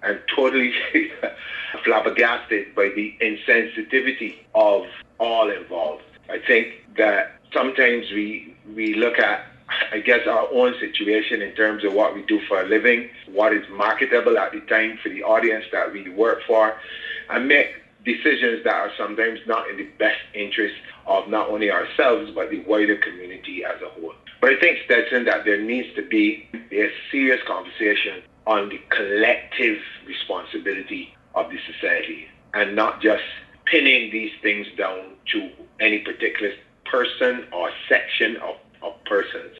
I'm totally flabbergasted by the insensitivity of all involved. I think that sometimes we look at, I guess, our own situation in terms of what we do for a living, what is marketable at the time for the audience that we work for, and make decisions that are sometimes not in the best interest of not only ourselves, but the wider community as a whole. But I think, Stetson, that there needs to be a serious conversation on the collective responsibility of the society, and not just pinning these things down to any particular person or section of persons.